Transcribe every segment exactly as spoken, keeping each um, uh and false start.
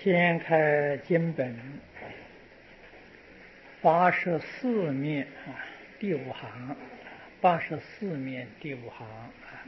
掀开经本八十四面啊，第五行，八十四面第五行啊。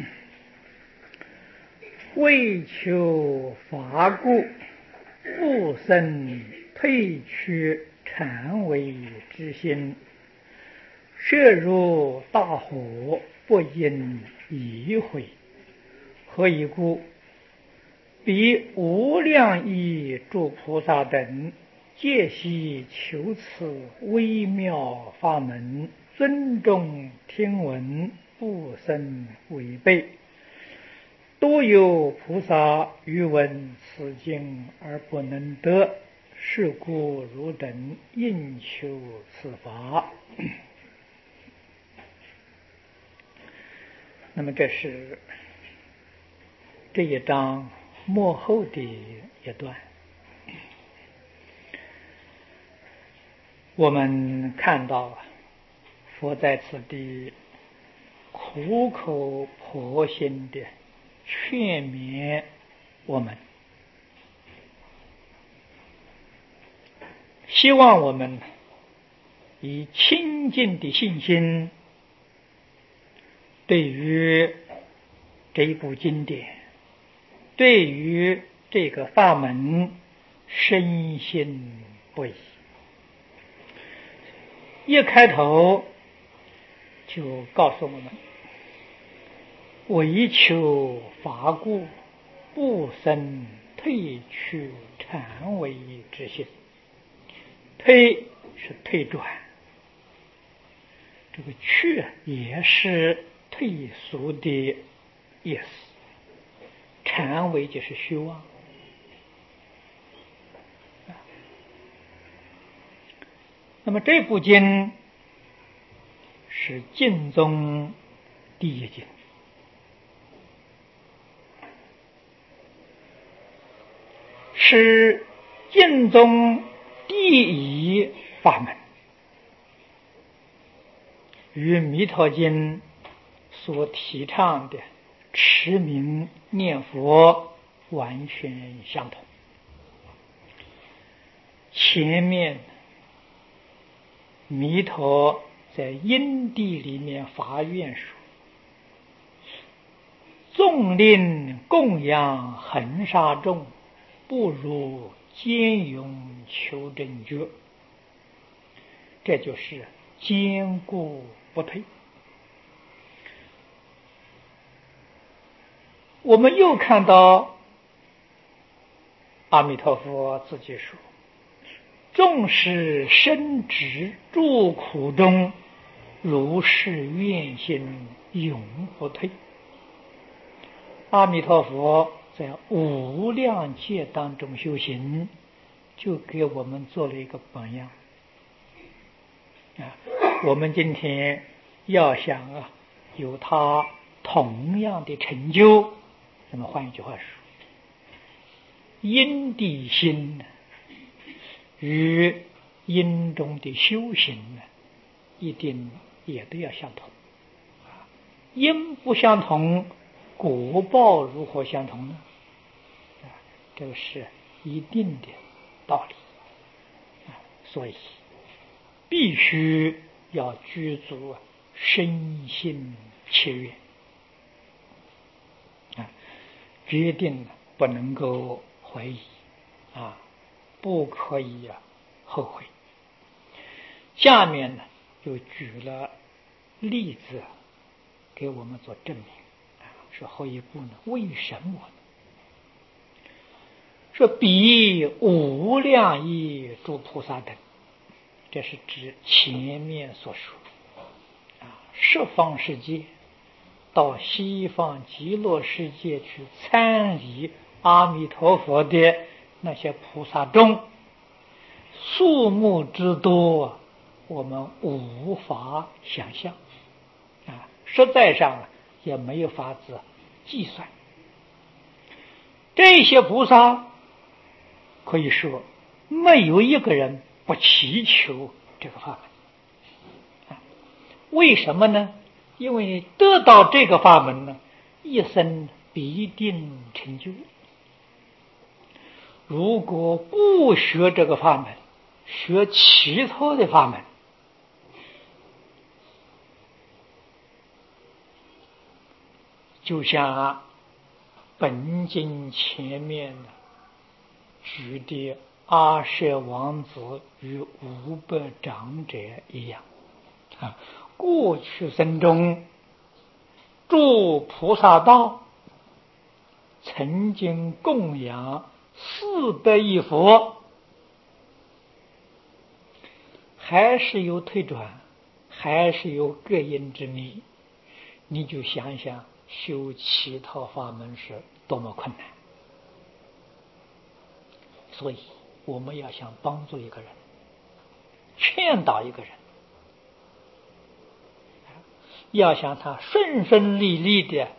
为求法故，不生退去禅为之心，摄入大火，不应移毁。何以故？彼无量义诸菩萨等，皆悉求此微妙法门，尊重听闻，不生违背。多有菩萨欲闻此经而不能得，是故汝等应求此法。那么这是这一章末后的一段，我们看到佛在此地苦口婆心的劝勉我们，希望我们以清净的信心，对于这一部经典，对于这个法门深信不疑。一开头就告诉我们，为求法故，不生退去禅为之心。退是退转，这个去也是退俗的意思。禅为就是虚妄。那么这部经是净宗第一经，是净宗第一法门，与弥陀经所提倡的持名念佛完全相同。前面弥陀在因地里面发愿说，纵令供养恒沙众，不如坚勇求真觉，这就是坚固不退。我们又看到阿弥陀佛自己说，纵使身执诸苦中，如是愿心永不退。阿弥陀佛在无量劫当中修行，就给我们做了一个榜样啊！我们今天要想啊有他同样的成就，那么换一句话说，因地心与因中的修行呢，一定也都要相同。因不相同，果报如何相同呢？这个是一定的道理。所以必须要具足深信切愿啊，决定不能够怀疑啊，不可以啊后悔。下面呢又举了例子给我们做证明啊，说后一步呢，为什么呢？说彼无量义诸菩萨等，这是指前面所说啊，十方世界到西方极乐世界去参礼阿弥陀佛的那些菩萨众，数目之多，我们无法想象啊，实在上也没有法子计算。这些菩萨可以说没有一个人不祈求这个法门。为什么呢？因为得到这个法门呢，一生必定成就。 如果不学这个法门，学其他的法门，就像本经前面举的阿舍王子与五百长者一样啊，过去生中诸菩萨道曾经供养四百亿佛，还是有退转，还是有各因之迷，你就想想修其他法门是多么困难。所以我们要想帮助一个人，劝导一个人，要想他顺顺利利的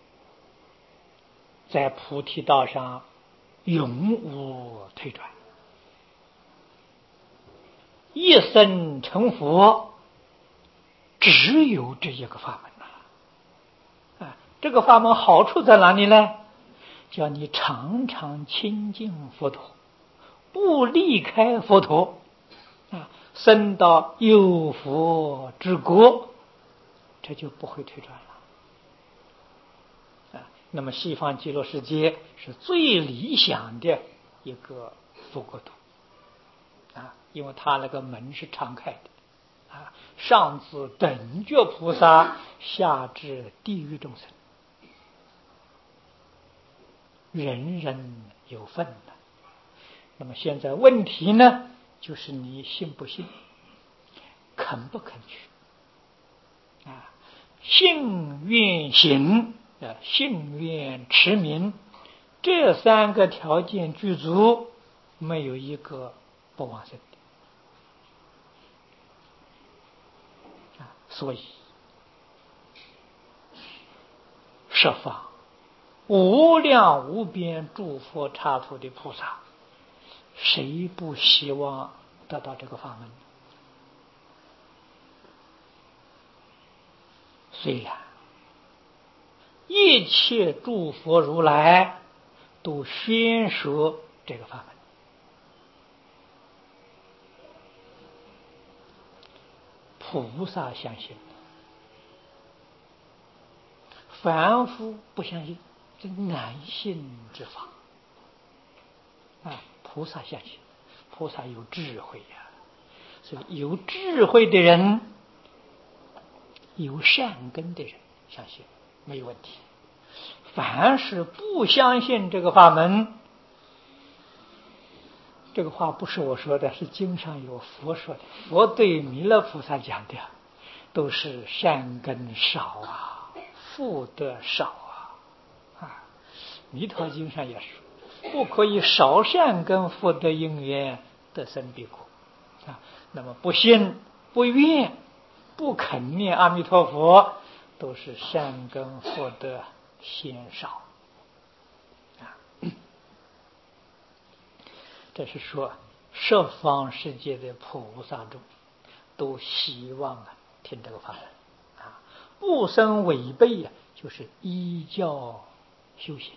在菩提道上永无退转，一生成佛，只有这一个法门呐、啊！这个法门好处在哪里呢？叫你常常亲近佛陀，不离开佛陀啊，升到有佛之国，这就不会退转了啊。那么西方极乐世界是最理想的一个佛国土啊，因为它那个门是敞开的啊，上至等觉菩萨，下至地狱众生，人人有份的。那么现在问题呢，就是你信不信，肯不肯去啊？信愿行啊，信愿持名，这三个条件具足，没有一个不往生的啊。所以设法无量无边诸佛刹土的菩萨，谁不希望得到这个法门？虽然一切诸佛如来都宣说这个法门，菩萨相信，凡夫不相信，这难信之法啊！菩萨相信，菩萨有智慧呀、啊，所以有智慧的人，有善根的人相信没有问题。凡是不相信这个法门，这个话不是我说的，是经上有佛说的，佛对弥勒菩萨讲的，都是善根少啊，福德少啊啊！弥陀经上也说，不可以少善根福德因缘得生彼国啊。那么不信不愿不肯念阿弥陀佛，都是善根福德嫌少啊。这是说十方世界的菩萨众都希望啊听这个法门啊，不生违背啊，就是依教修行。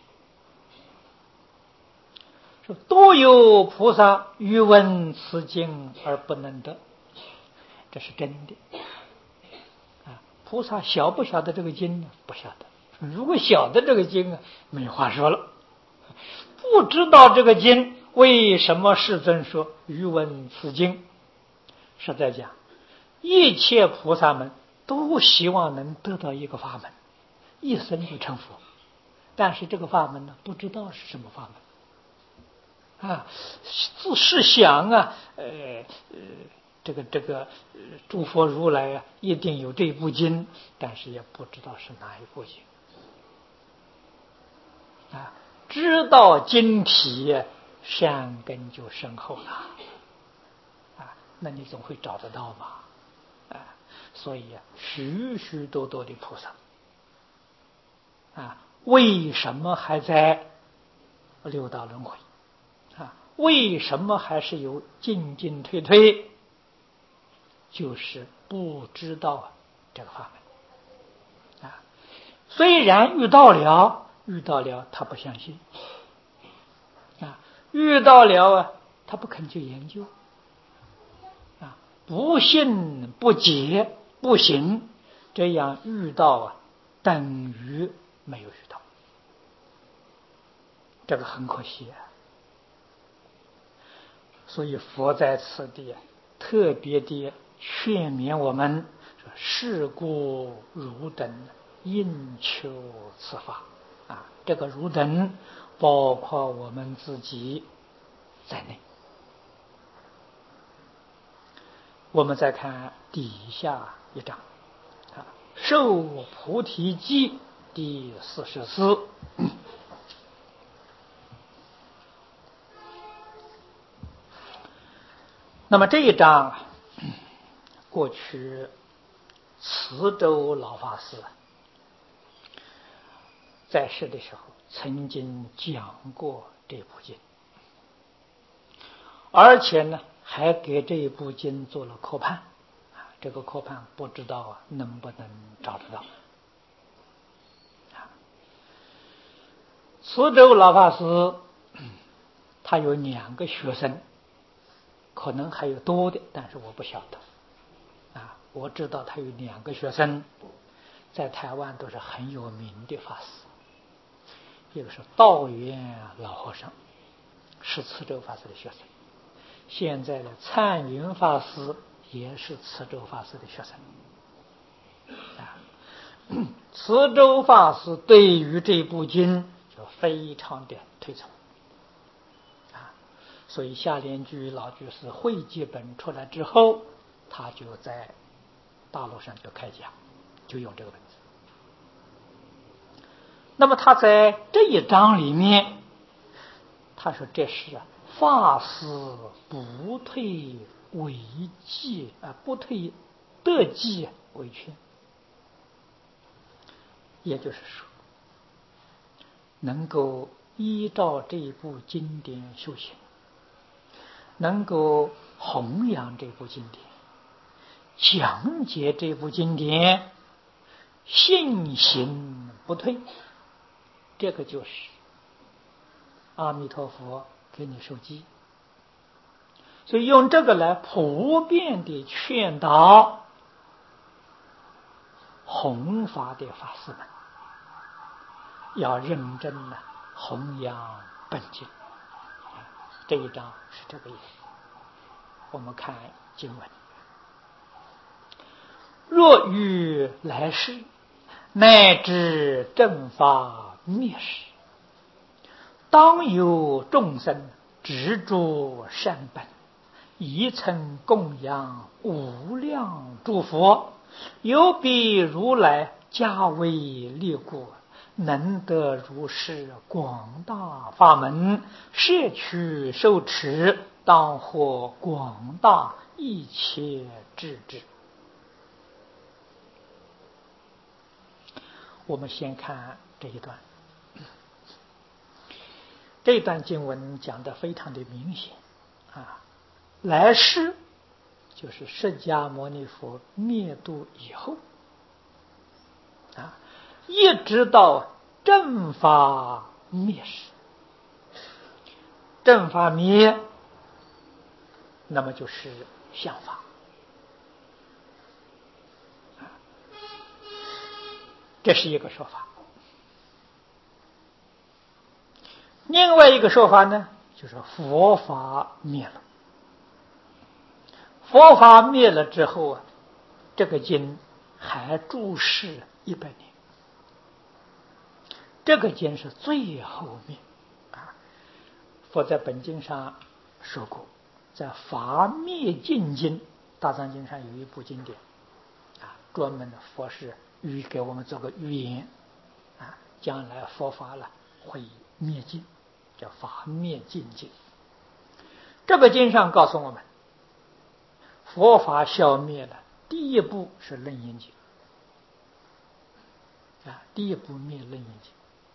说多有菩萨欲闻此经而不能得，这是真的啊。菩萨晓不晓得这个经呢？不晓得。如果晓得这个经啊，没话说了。不知道这个经，为什么世尊说欲闻此经？实在讲，一切菩萨们都希望能得到一个法门，一生就成佛。但是这个法门呢，不知道是什么法门啊，自是想啊，呃呃，这个这个、呃、诸佛如来啊，一定有这部经，但是也不知道是哪一部经啊。知道经体，善根就深厚了啊，那你总会找得到吧？啊，所以啊，许许多多的菩萨啊，为什么还在六道轮回啊？为什么还是有进进退退？就是不知道这个法门啊。虽然遇到了，遇到了他不相信啊。 遇到了啊，他不肯去研究啊，不信不解不行，这样遇到啊，等于没有遇到，这个很可惜啊。所以佛在此地特别的劝勉我们说：是故汝等应求此法啊。这个汝等包括我们自己在内。我们再看底下一章啊，受菩提记第四十四。那么这一章过去慈州老法师在世的时候曾经讲过这部经，而且呢还给这部经做了科判，这个科判不知道啊能不能找得到。慈州老法师他有两个学生，可能还有多的，但是我不晓得啊。我知道他有两个学生，在台湾都是很有名的法师。一个是道元老和尚，是慈州法师的学生。现在的灿云法师也是慈州法师的学生。啊，慈州法师对于这部经就非常的推崇。所以夏莲居老居士汇集本出来之后，他就在大陆上就开讲，就用这个本子。那么他在这一章里面，他说这是啊，法师不退为计啊，不退得计为劝，也就是说，能够依照这部经典修行，能够弘扬这部经典，讲解这部经典，信行不退，这个就是阿弥陀佛给你授记。所以用这个来普遍的劝导弘法的法师们，要认真的弘扬本经。这一章是这个意思。我们看经文：若欲来世，乃至正法灭世，当有众生执着善本，以曾供养无量诸佛，有彼如来加为力故，能得如是广大法门，摄取受持，当获广大一切智智。我们先看这一段，这段经文讲得非常的明显啊，来世就是释迦牟尼佛灭度以后啊，一直到正法灭世，正法灭，那么就是相法。这是一个说法。另外一个说法呢，就是佛法灭了。佛法灭了之后啊，这个经还注释一百年。这个经是最后面啊。佛在本经上说过，在法灭尽经，大藏经上有一部经典啊，专门的佛是预给我们做个预言啊，将来佛法了会灭尽，叫法灭尽经。这个经上告诉我们，佛法消灭了，第一步是楞严经啊，第一步灭楞严经，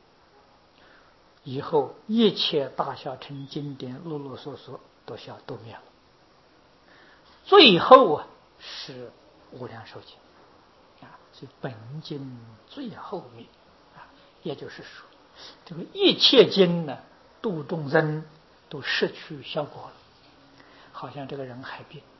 以后一切大小乘经典陆陆续续都消都灭了，最后啊是无量寿经啊，所以本经最后灭啊，也就是说，这个一切经呢，度众生都失去效果了，好像这个人还病，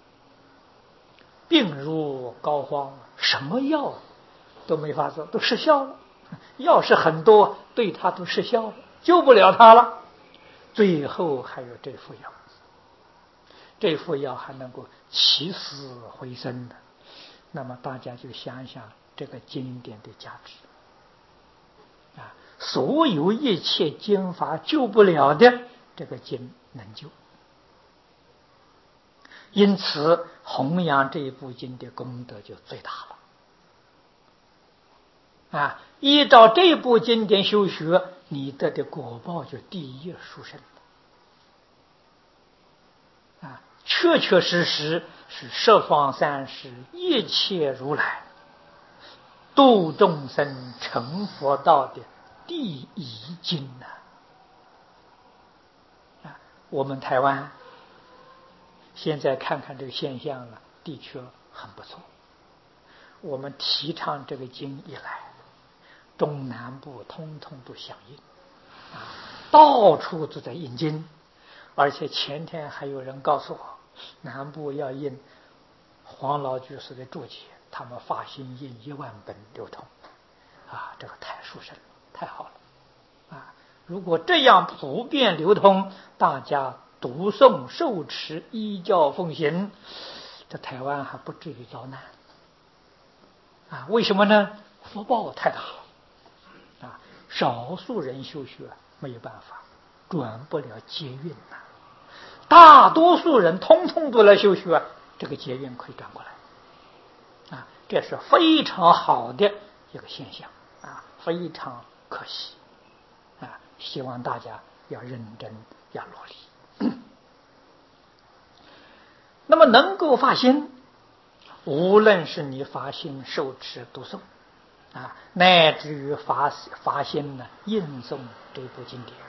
病入膏肓，什么药都没法做，都失效了。药是很多，对他都失效了，救不了他了。最后还有这副药，这副药还能够起死回生的。那么大家就想想这个经典的价值啊！所有一切经法救不了的，这个经能救。因此弘扬这一部经的功德就最大了啊！依照这部经典修学，你得的果报就第一殊胜啊！确确实实是十方三世一切如来度众生成佛道的第一经呐！啊，我们台湾现在看看这个现象了，的确很不错。我们提倡这个经一来，中南部通通都响应啊，到处都在印经。而且前天还有人告诉我，南部要印黄老居士的注解，他们发心印一万本流通啊，这个太殊胜了，太好了啊！如果这样普遍流通，大家读诵受持依教奉行，这台湾还不至于遭难啊！为什么呢？福报太大了啊！少数人修学没有办法，转不了劫运呐。大多数人通通都来修学，这个劫运可以转过来啊！这是非常好的一个现象啊，非常可惜啊！希望大家要认真，要努力。那么能够发心，无论是你发心受持读诵啊，乃至于发发心呢印诵这部经典，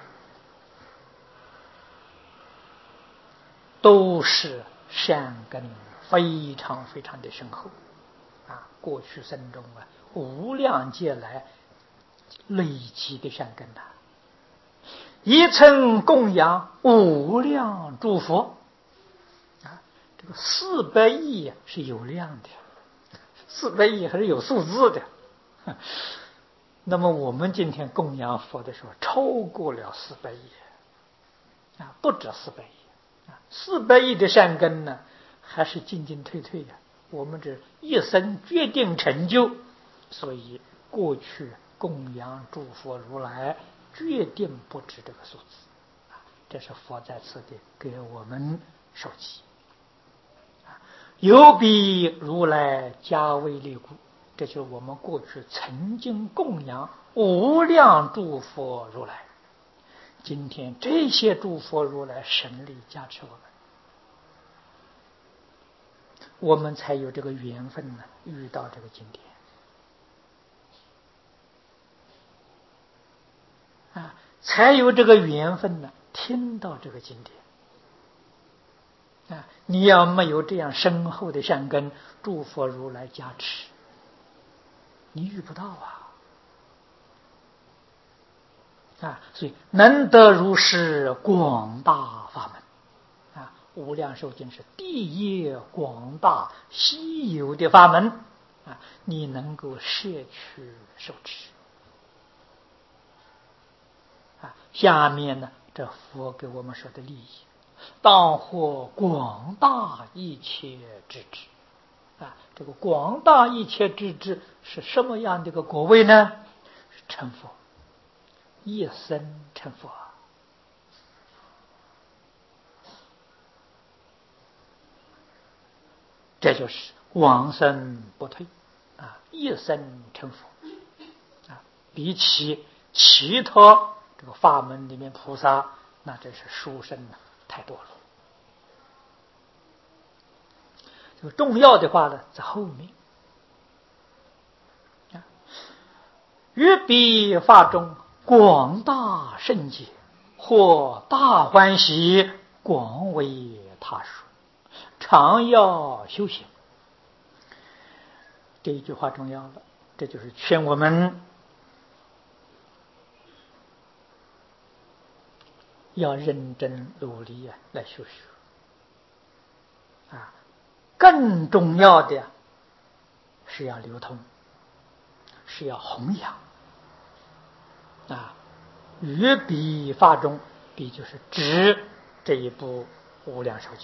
都是善根非常非常的深厚啊！过去生中啊，无量劫来累积的善根呐、啊，一称供养无量诸佛啊，这个四百亿是有量的，四百亿还是有数字的。那么我们今天供养佛的时候，超过了四百亿啊，不止四百亿啊，四百亿的善根呢，还是进进退退的。我们这一生决定成就，所以过去供养诸佛如来，决定不止这个数字啊，这是佛在此地给我们受记。有比如来加威力故，这就是我们过去曾经供养无量诸佛如来，今天这些诸佛如来神力加持我们，我们才有这个缘分呢，遇到这个经典啊，才有这个缘分呢，听到这个经典。啊，你要没有这样深厚的善根，诸佛如来加持，你遇不到啊！啊，所以能得如是广大法门啊，无量寿经是第一广大稀有的法门啊，你能够摄取受持啊。下面呢，这佛给我们说的利益。当获广大一切智智啊！这个广大一切智智是什么样的一个果位呢？是成佛，一生成佛，这就是往生不退啊！一生成佛啊！比起其他这个法门里面菩萨，那真是殊胜了。太多了，这个重要的话呢，在后面。于彼法中广大圣解，或大欢喜，广为他说，常要修行。这一句话重要了，这就是劝我们要认真努力啊来修学啊。更重要的是要流通，是要弘扬啊。于笔法中，笔就是指这一部无量寿经，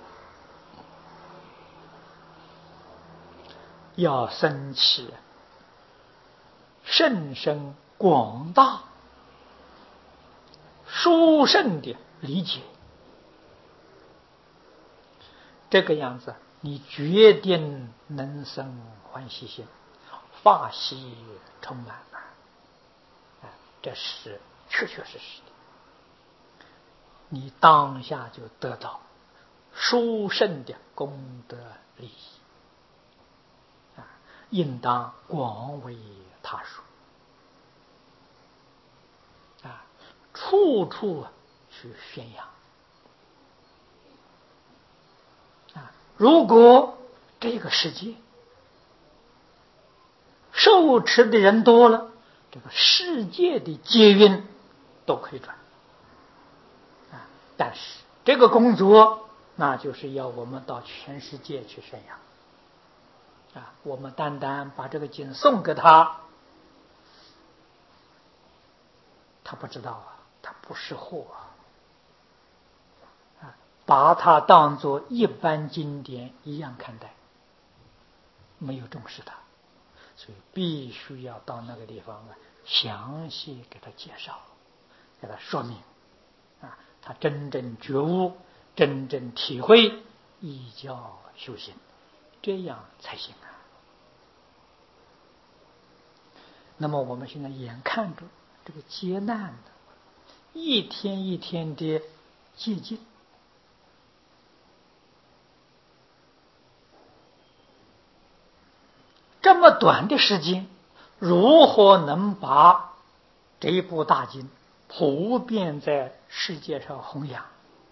要升起甚深广大殊胜的理解，这个样子你决定能生欢喜心，法喜充满了，这是确确实实的，你当下就得到殊胜的功德利益啊，应当广为他说啊，处处去宣扬啊。如果这个世界受持的人多了，这个世界的劫运都可以转啊。但是这个工作，那就是要我们到全世界去宣扬啊。我们单单把这个经送给他，他不知道啊，他不识货啊，把它当作一般经典一样看待，没有重视它，所以必须要到那个地方啊，详细给他介绍，给他说明啊，他真正觉悟，真正体会，依教修行，这样才行啊。那么我们现在眼看着这个劫难的一天一天的接近，这么短的时间，如何能把这一部大经普遍在世界上弘扬？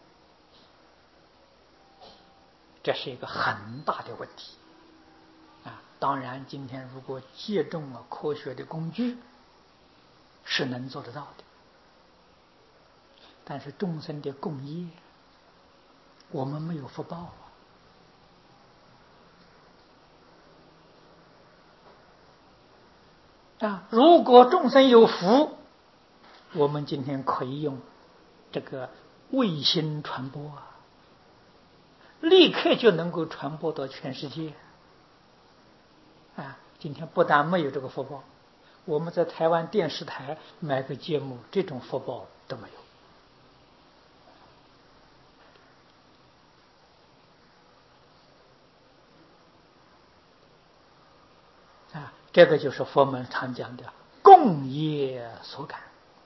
这是一个很大的问题啊！当然，今天如果借重了科学的工具，是能做得到的。但是众生的共业，我们没有福报啊！啊，如果众生有福，我们今天可以用这个卫星传播啊，立刻就能够传播到全世界啊！今天不但没有这个福报，我们在台湾电视台买个节目，这种福报都没有啊！这个就是佛门常讲的共业所感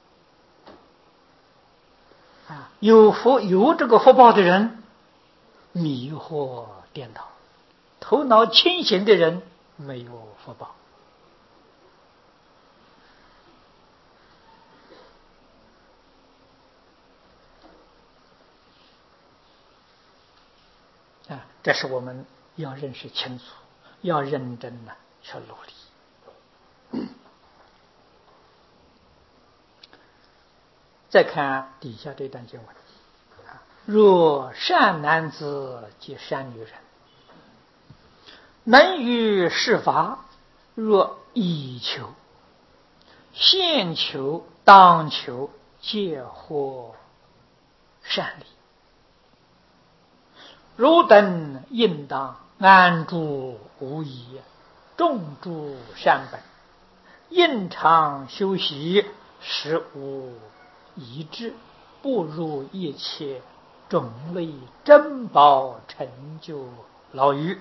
啊！有福有这个福报的人，迷惑颠倒；头脑清醒的人没有福报啊！这是我们要认识清楚，要认真的去努力。再看底下这段经文：若善男子及善女人，能于世法，若以求、现求、当求，皆获善利。汝等应当安住无疑，种诸善本，应常修习，实无一致，不入一切种类珍宝，成就老于。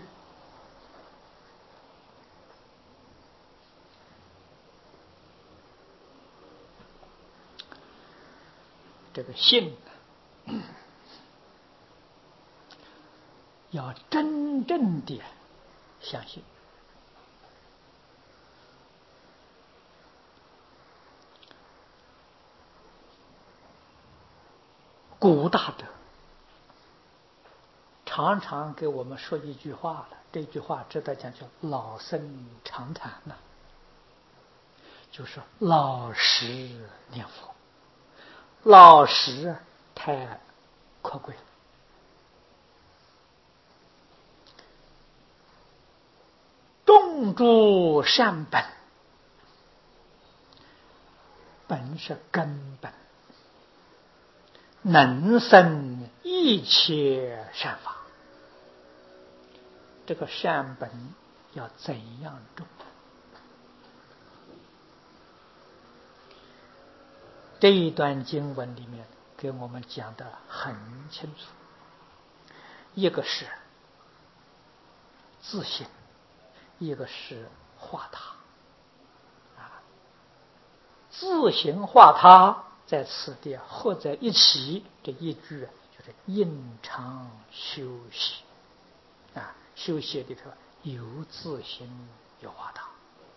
这个信要真正的相信，古大德常常给我们说一句话了，这句话值得讲，叫老生常谈了，就是老实念佛，老实太可贵了。种诸善本，本是根本，能生一切善法。这个善本要怎样种？这一段经文里面给我们讲得很清楚，一个是自性，一个是化他。啊，自行化他在此地合在一起，这一句就是应常修习。啊，修习里头有自行有化他，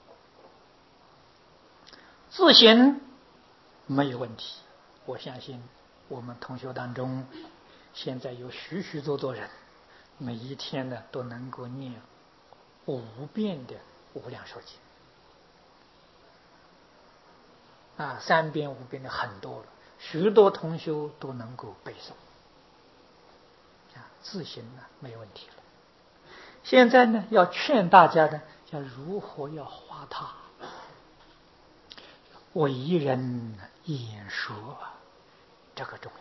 自行没有问题。我相信我们同学当中现在有许许多多人每一天呢都能够念五遍的无量寿经啊，三遍五遍的很多了，许多同修都能够背诵啊，自行呢没有问题了。现在呢要劝大家呢，要如何要化他，为人演说，这个重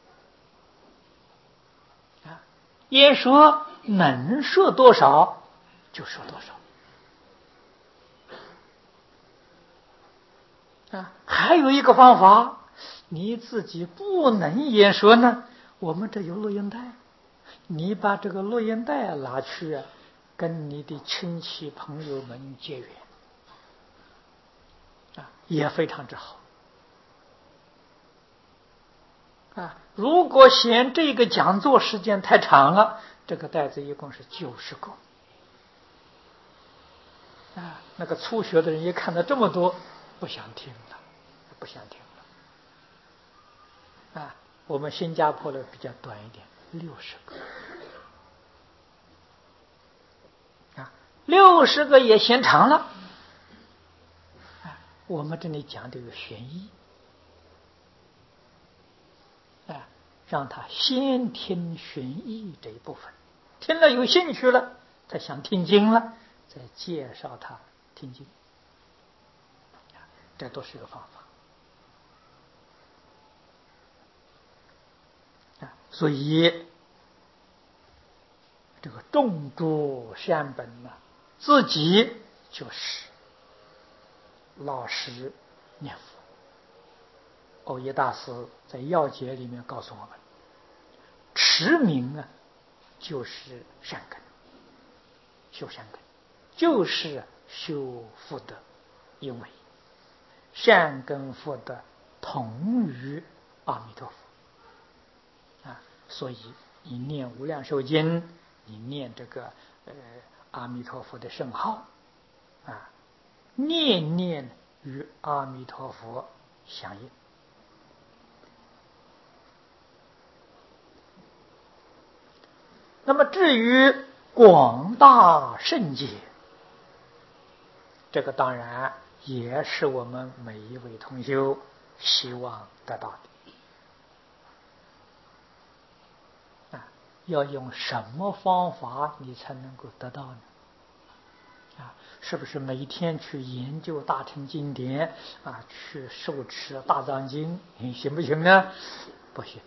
要啊！演说能说多少就说多少啊！还有一个方法，你自己不能演说呢，我们这有录音带，你把这个录音带拿去跟你的亲戚朋友们结缘啊，也非常之好啊。如果嫌这个讲座时间太长了，这个带子一共是九十个啊。那个初学的人一看到这么多，不想听了，不想听了啊。我们新加坡的比较短一点，六十个啊，六十个也嫌长了啊。我们这里讲的有玄义啊，让他先听玄义这一部分，听了有兴趣了，他想听经了，再介绍他听经，这都是一个方法啊。所以这个种诸善本呢，自己就是老实念佛。藕益大师在要解里面告诉我们，持名啊就是善根，修善根就是修福德，因为善根福德同于阿弥陀佛啊，所以你念无量寿经，你念这个呃阿弥陀佛的圣号啊，念念与阿弥陀佛相应。那么至于广大圣解，这个当然也是我们每一位同修希望得到的啊。要用什么方法你才能够得到呢？啊，是不是每天去研究大乘经典啊，去受持大藏经，行不行呢？不行。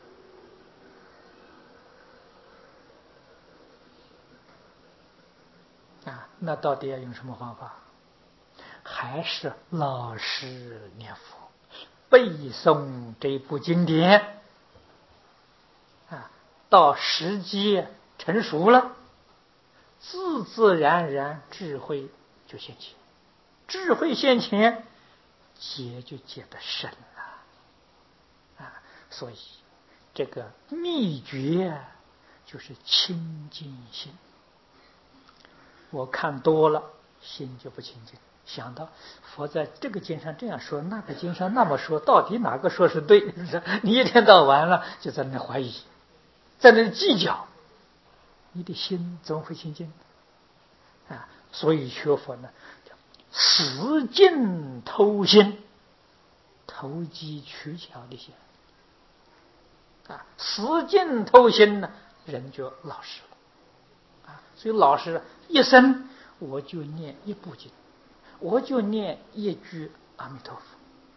啊，那到底要用什么方法？还是老实念佛，背诵这部经典啊，到时机成熟了，自自然然智慧就现前，智慧现前，解就解得深了啊。所以这个秘诀就是清净心。我看多了，心就不清净，想到佛在这个经上这样说，那个经上那么说，到底哪个说是对？你一天到晚了就在那怀疑，在那计较，你的心怎么会清净啊？所以学佛呢，叫死尽偷心，投机取巧的心啊，死尽偷心呢，人就老实了啊。所以老实一生我就念一部经，我就念一句阿弥陀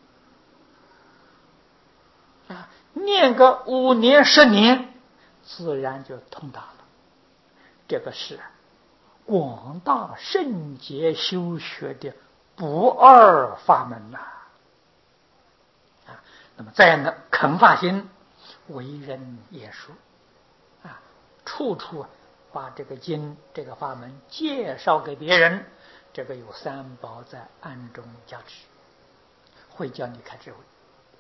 佛啊，念个五年十年，自然就通达了。这个是广大圣洁修学的不二法门呐！啊，那么再呢，肯发心，为人言说，啊，处处把这个经、这个法门介绍给别人，这个有三宝在暗中加持，会叫你开智慧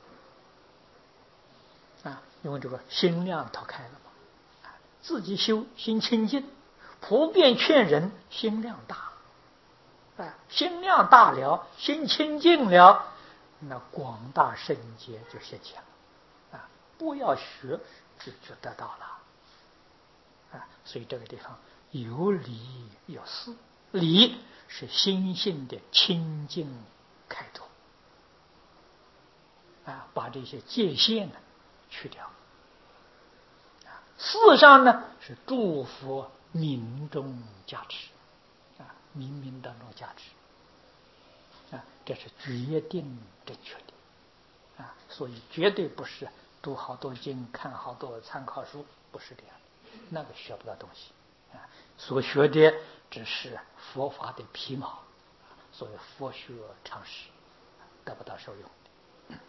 啊！因为这个心量脱开了嘛，啊，自己修心清净，普遍劝人心量大。啊，心量大了，心清净了，那广大圣洁就现前了啊！不要学，就就得到了啊！所以这个地方有理有事，理是心性的清净开拓啊，把这些界限呢去掉啊。事上呢是祝福民众加持。啊，冥冥当中加持啊，这是决定正确的啊，所以绝对不是读好多经、看好多参考书，不是这样的，那个学不到东西啊。所学的只是佛法的皮毛，所谓佛学常识，得不到受用的。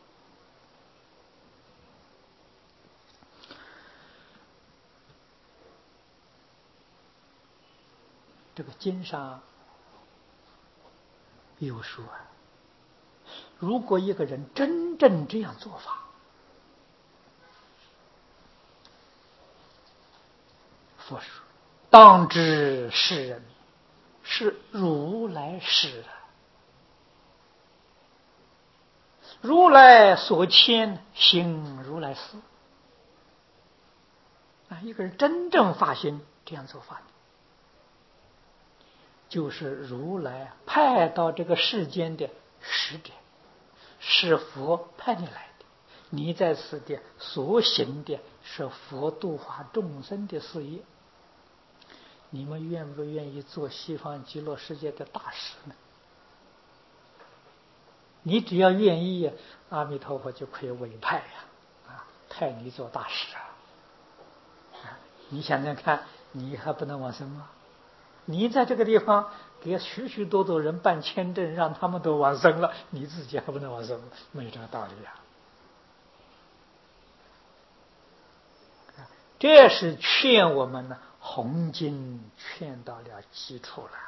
这个经上有说啊，如果一个人真正这样做法，佛说当知是人，是如来使啊，如来所牵，行如来事啊。一个人真正发心这样做法，就是如来派到这个世间的使者，是佛派你来的，你在此的所行的是佛度化众生的事业。你们愿不愿意做西方极乐世界的大使呢？你只要愿意，阿弥陀佛就可以委派呀，啊，派你做大使啊！啊，你想想看，你还不能往生吗？你在这个地方给许许多多人办签证，让他们都往生了，你自己还不能往生？没有这个道理啊！这是劝我们呢，弘经劝到了基础了。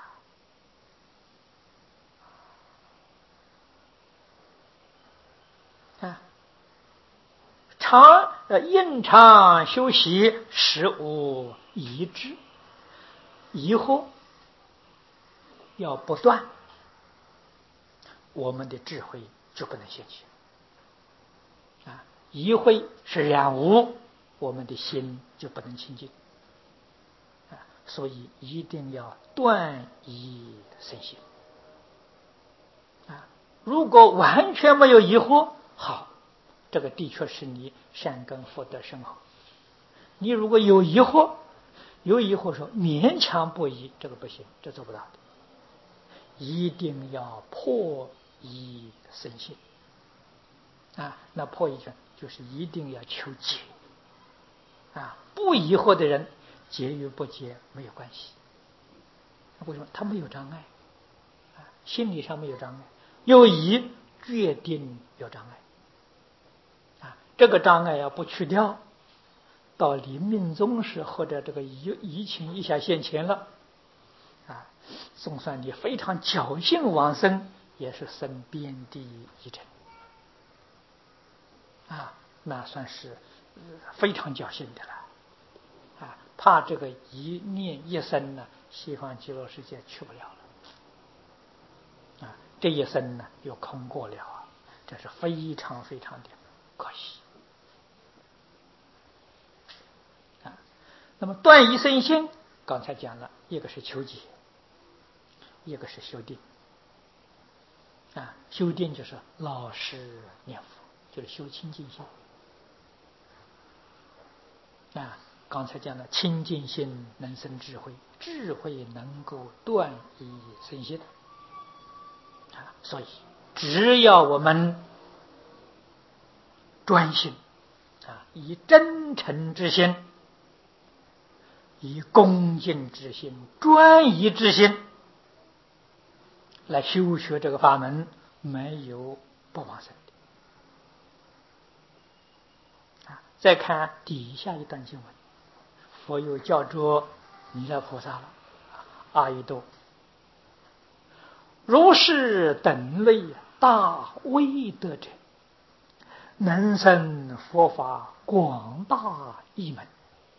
啊，常呃应常修习，实无疑之。疑惑要不断，我们的智慧就不能现前。啊，疑惑是染污，我们的心就不能清净。啊，所以一定要断疑生信。啊，如果完全没有疑惑，好，这个的确是你善根福德深厚。你如果有疑惑，有疑惑说勉强不疑，这个不行，这做不到的。一定要破疑生信啊！那破疑权就是一定要求解啊！不疑惑的人，解与不解没有关系。为什么？他没有障碍啊，心理上没有障碍。有疑，决定有障碍啊！这个障碍要不去掉，到临命终时或者这个疑疑情一下现前了啊，总算你非常侥幸往生，也是生遍地一尘啊，那算是非常侥幸的了啊！怕这个一念一生呢，西方极乐世界去不了了啊，这一生呢又空过了啊，这是非常非常的可惜啊。那么断疑生信，刚才讲了一个是求解，一个是修定啊。修定就是老实念佛，就是修清净心啊，刚才讲的清净心能生智慧，智慧能够断疑生信啊，所以只要我们专心啊，以真诚之心，以恭敬之心、专一之心来修学这个法门，没有不往生的。啊，再看底下一段经文，佛又叫做弥勒菩萨了，阿逸多，如是等类大威德者，能生佛法广大义门。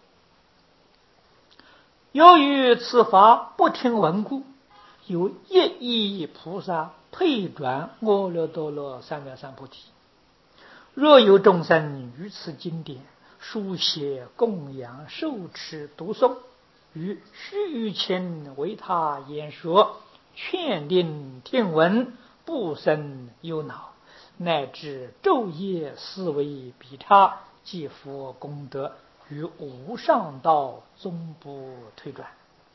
由于此法不听闻故，有一亿菩萨配转阿耨多罗三藐三菩提。若有众生于此经典书写供养受持读诵，于须前为他演说，劝令听闻，不生忧恼，乃至昼夜思维比刹，积福功德，于无上道终不退转。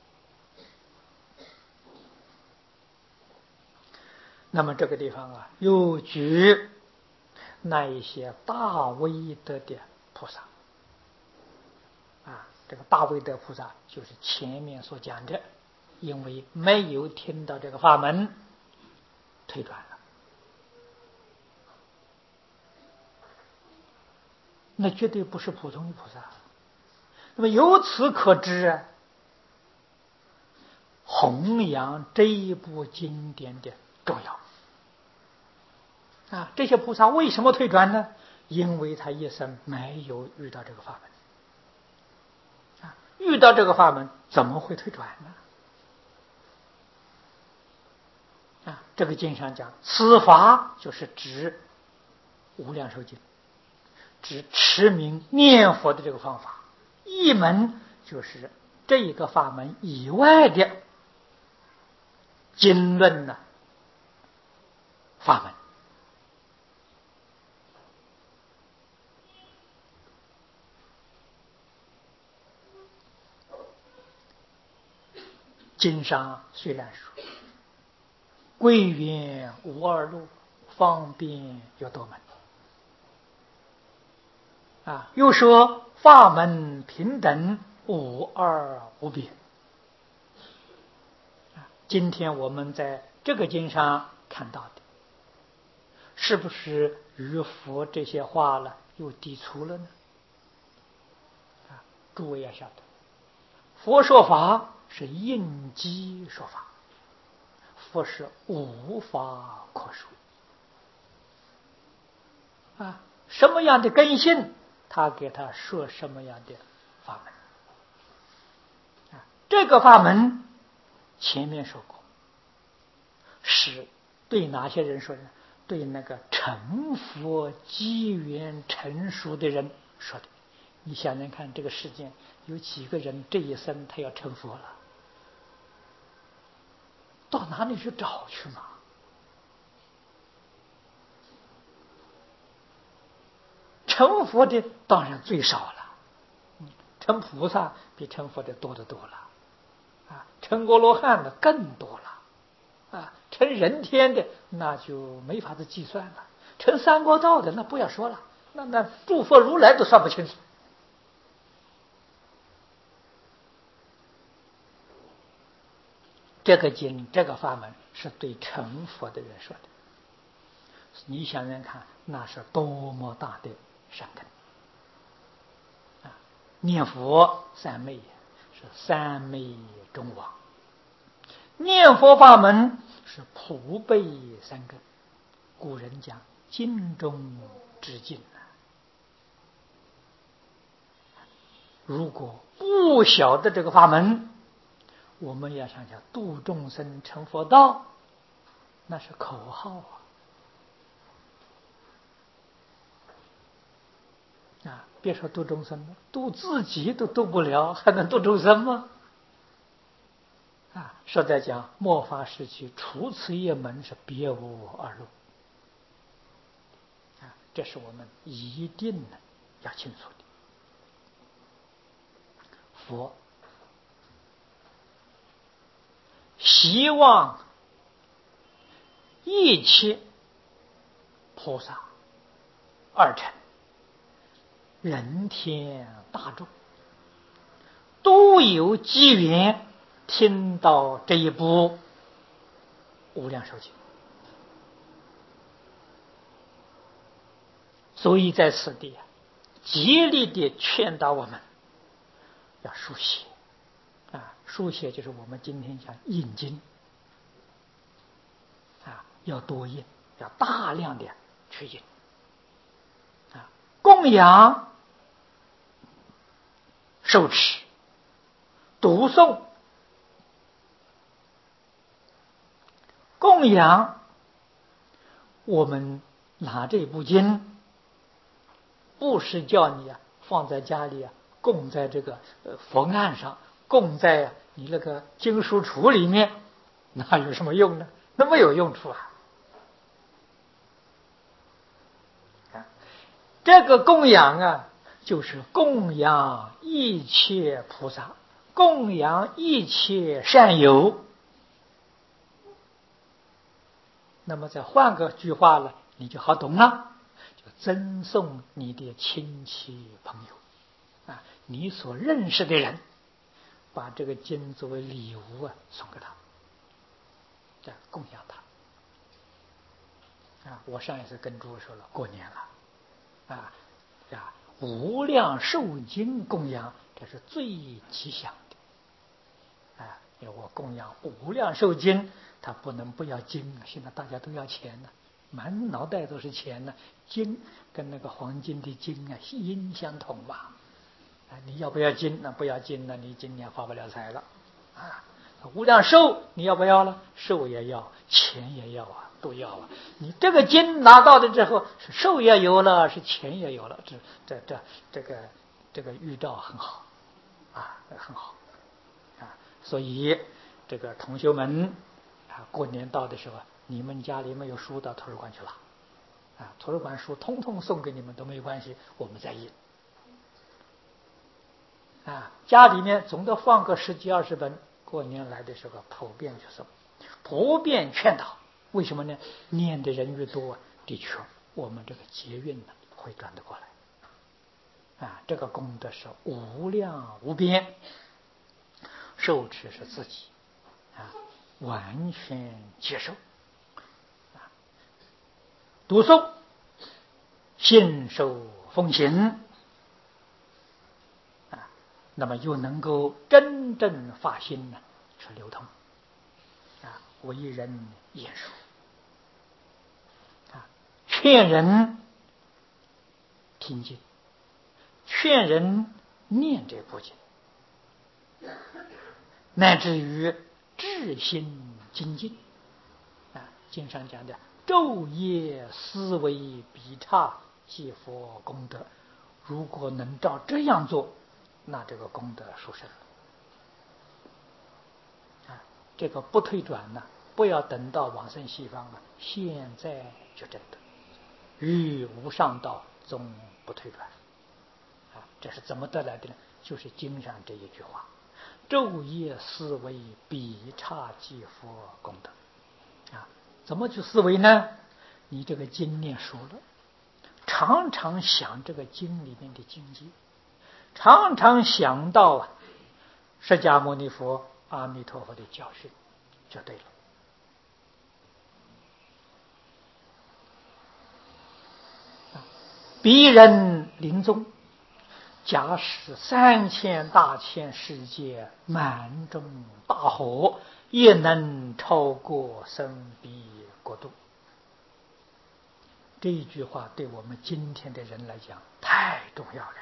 那么这个地方啊，又举那一些大威德的菩萨啊，这个大威德菩萨就是前面所讲的，因为没有听到这个法门，退转了。那绝对不是普通的菩萨。那么由此可知啊，弘扬这一部经典的重要啊！这些菩萨为什么退转呢？因为他一生没有遇到这个法门啊！遇到这个法门，怎么会退转呢？啊，这个经上讲，此法就是指无量寿经，指持名念佛的这个方法。一门就是这一个法门以外的经论呢、啊、法门。经上虽然说归元无二路，方便有多门啊，又说法门平等，无二无别啊。今天我们在这个经上看到的，是不是与佛这些话了又抵触了呢？啊，诸位要晓得，佛说法是应机说法，佛是无法可说啊。什么样的根性，他给他说什么样的法门啊。这个法门前面说过，是对哪些人说呢？对那个成佛机缘成熟的人说的。你想想看，这个世间有几个人这一生他要成佛了？到哪里去找去嘛？成佛的当然最少了，成菩萨比成佛的多得多了啊，成阿罗汉的更多了啊，成人天的那就没法子计算了，成三果道的那不要说了，那那诸佛如来都算不清楚。这个经这个法门是对成佛的人说的，你想想看，那是多么大的善根啊！念佛三昧是三昧中王，念佛法门是普被三根，古人讲经中之经啊。如果不晓得这个法门，我们要想想度众生成佛道，那是口号啊！啊，别说度众生了，度自己都度不了，还能度众生吗？啊，实在讲，末法时期除此一门是别无二路啊！这是我们一定要清楚的。 佛，希望一切菩萨、二乘、人天大众都有机缘听到这一部《无量寿经》，所以在此地啊，极力的劝导我们要书写啊，书写就是我们今天讲印经啊，要多印，要大量的去印啊，供养、受持、读诵。供养，我们拿这部经，不是叫你啊放在家里啊，供在这个呃佛案上，供在你那个经书橱里面，那有什么用呢？那没有用处啊！啊，这个供养啊，就是供养一切菩萨，供养一切善友。那么再换个句话了，你就好懂了，就赠送你的亲戚朋友啊，你所认识的人，把这个经作为礼物啊送给他，这供养他啊。我上一次跟诸位说了，过年了啊啊，无量寿经供养，这是最吉祥的啊。因为我供养无量寿经，他不能不要经，现在大家都要钱呢，满脑袋都是钱呢。经跟那个黄金的金啊，音相同嘛。啊，你要不要金？那不要金，那你今年发不了财了啊。无量寿你要不要了？寿也要，钱也要啊，都要啊。你这个金拿到的之后，是寿也有了，是钱也有了，这这这这个这个预兆很好啊，很好啊。所以这个同学们啊，过年到的时候，你们家里没有书到图书馆去了啊，图书馆书通通送给你们都没有关系，我们再印啊。家里面总得放个十几二十本，过年来的时候普遍去送，普遍劝导。为什么呢？念的人越多，的确我们这个劫运呢会转得过来啊。这个功德是无量无边，受持是自己啊完全接受啊，读诵信受奉行啊，那么又能够真正发心呢，是流通啊，为人言说啊，劝人听经，劝人念这部经，乃至于至心精进啊，经上讲的昼夜思维必差即佛功德，如果能照这样做，那这个功德殊胜啊！这个不退转呢，不要等到往生西方啊，现在就真的于无上道终不退转啊！这是怎么得来的呢？就是经上这一句话：昼夜思维必差即佛功德啊！怎么去思维呢？你这个经念熟了，常常想这个经里面的境界，常常想到啊释迦牟尼佛、阿弥陀佛的教训，就对了。彼人临终，假使三千大千世界满中大火，也能超过生彼国度。这一句话对我们今天的人来讲太重要了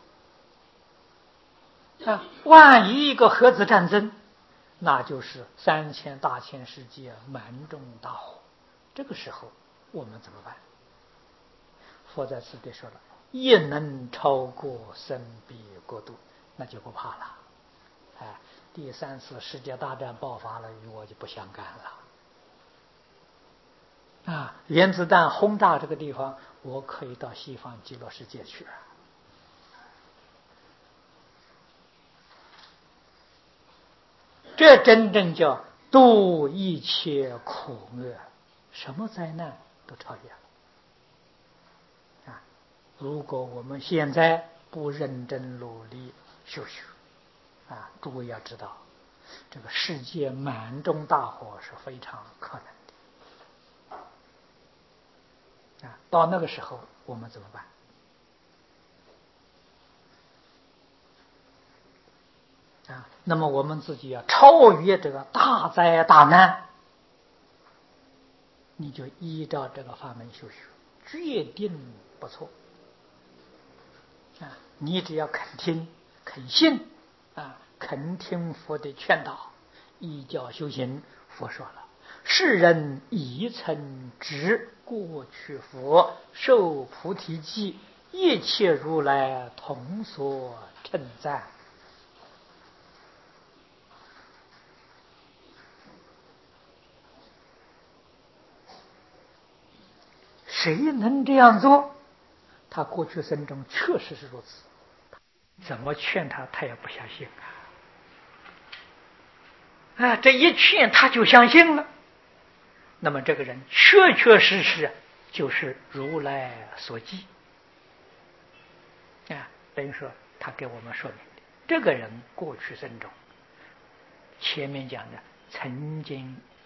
啊！啊，万一一个核子战争，那就是三千大千世界满中大火，这个时候我们怎么办？佛在此地说了，也能超过生彼国度，那就不怕了。哎，第三次世界大战爆发了，与我就不相干了。啊，原子弹轰炸这个地方，我可以到西方极乐世界去。 这真正叫度一切苦厄，什么灾难都超越了啊！如果我们现在不认真努力修修啊，诸位要知道，这个世界满中大火是非常可能的啊！到那个时候我们怎么办？啊，那么我们自己要超越这个大灾大难，你就依照这个法门修修，决定不错。啊，你只要肯听、肯信，啊，肯听佛的劝导，依教修行。佛说了：“世人已曾知过去佛受菩提记，一切如来同所称赞。”谁能这样做？他过去生中确实是如此，怎么劝他，他也不相信啊！啊，这一劝他就相信了。那么这个人确确实实就是如来所记啊。等于说，他给我们说明的，这个人过去生中，前面讲的曾经